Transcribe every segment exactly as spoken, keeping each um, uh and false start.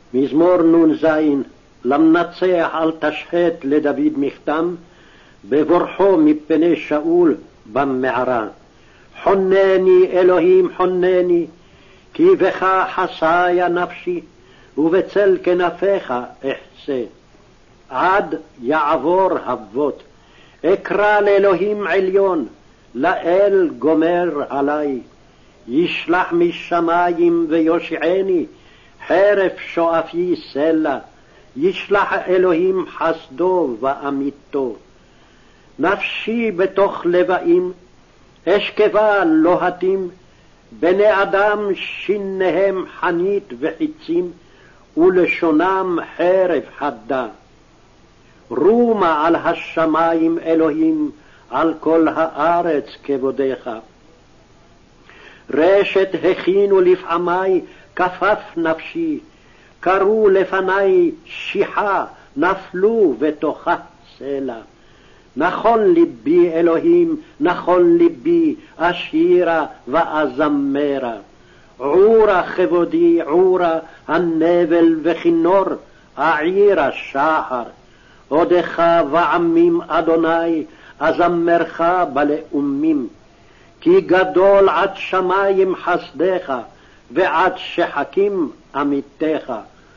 מזמור נ"ז. למנצח אל תשחט לדוד מכתם, בבורחו מפני שאול במערה. חונני אלוהים חונני, כי בך חסיה נפשי, ובצל כנפיך אחסה. עד יעבור הבות, אקרא לאלוהים עליון, לאל גומר עלי. ישלח משמים ויושיעני, חרף שואפי סלע. ישלח אלוהים חסדו ואמיתו. נפשי בתוך לבאים, אשכבה לוהטים, בני אדם שיניהם חנית וחיצים, ולשונם חרב חדה. רומה על השמיים אלוהים, על כל הארץ כבודך. רשת הכינו לפעמי, כפף נפשי, קראו לפני שיחה, נפלו בתוכה סלע. נכון ליבי אלוהים, נכון ליבי, אשירה ואזמרה. עורה כבודי עורה, הנבל וכינור, העירה שחר. עודך ועמים אדוני, אזמרך בלאומים. כי גדול עד שמים חסדך, ועד שחקים אמיתך.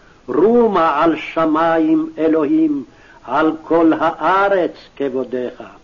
רומה על שמים אלוהים, על כל הארץ כבודך.